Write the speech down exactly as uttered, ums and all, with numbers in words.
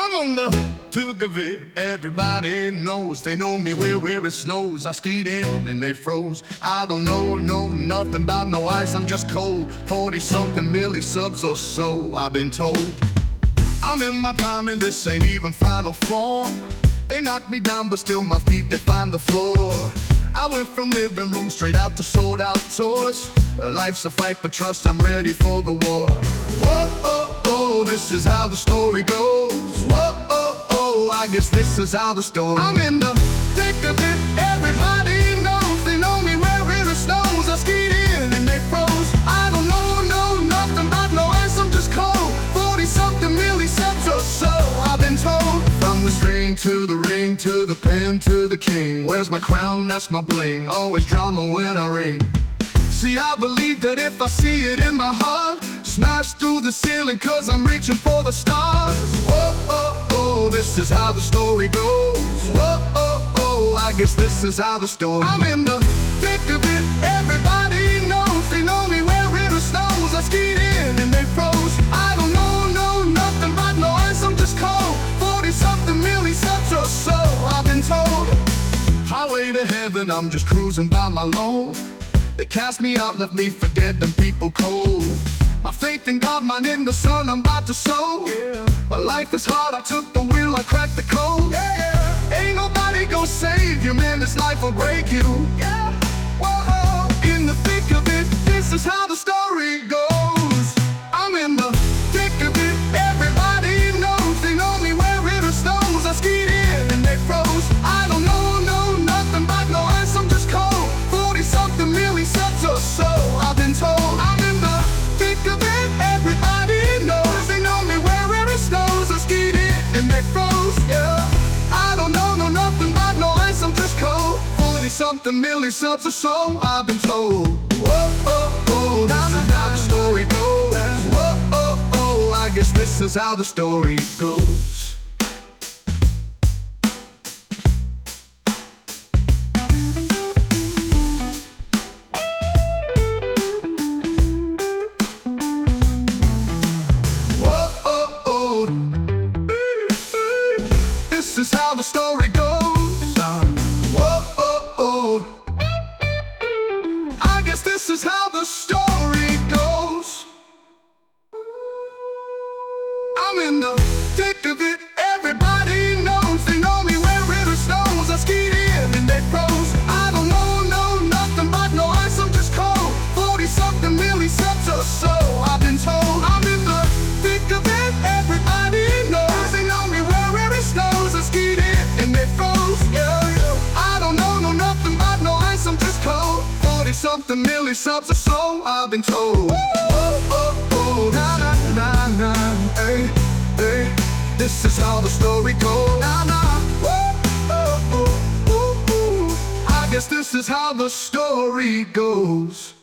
I'm on the thick of it. Everybody knows. They know me where, where it snows. I skied in and they froze. I don't know, know nothing about no ice. I'm just cold. Forty-something milli subs or so, I've been told. I'm in my prime and this ain't even final form. They knocked me down, but still my feet define the floor. I went from living room straight out to sold out tours. Life's a fight, but trust I'm ready for the war. Whoa, oh, oh, this is how the story goes. Whoa, oh, oh, I guess this is how the story. I'm in the thick of it, everybody knows. They know me where it snows. I skied in and they froze. I don't know, know nothing about no ice, I'm just cold. Forty-something millisubs or so, I've been told. From the string to the ring, to the pen, to the king. Where's my crown? That's my bling. Always drama when I ring. See, I believe that if I see it in my heart, smash through the ceiling, cause I'm reaching for the stars. Whoa, oh, oh, this is how the story goes. Whoa, oh, oh, I guess this is how the story. I'm in the thick of it, everybody knows. They know me where it snows. I skied in and they froze. I don't know, know nothing about no ice, I'm just cold. Forty-something millisubs or so, I've been told. Highway to heaven, I'm just cruising by my lone. They cast me out, left me for dead, them people cold. My faith in God, mine in the sun, I'm about to sow. Yeah. But life is hard, I took the wheel, I cracked the code. Yeah. Ain't nobody gonna save you, man, this life will break you. Yeah. Whoa, in the thick of it, this is how the story goes. I'm in the thick of it, everybody knows. They know me where it snows. I skied in and they froze. I don't know, know nothing about no ice, I'm just cold. Forty-something millisubs or so, I've been told. I'm in the thick of it, everybody knows. They know me where it snows. I skied in and they froze, yeah. I don't know, know nothing about no ice, I'm just cold. Forty-something millisubs or so, I've been told. Whoa, oh, oh, this is how the story goes. Whoa, oh, oh, I guess this is how the story goes. This is how the story goes. Whoa, oh, oh. I guess this is how the story goes. I'm in the thick of it, everybody knows. They know me where it snows. I skied in and they froze. I don't know, know nothing about no ice, I'm just cold. Forty-something millisubs or so, I've been told. I'm in the thick of it, everybody knows. They know me where it snows. I skied in and they froze, yeah, yeah. I don't know, know nothing about no ice, I'm just cold. Forty-something millisubs or so, I've been told. Oh, oh, oh, na na na na, hey, hey. This is how the story goes. Na na, oh, oh, oh, oh, oh. I guess this is how the story goes.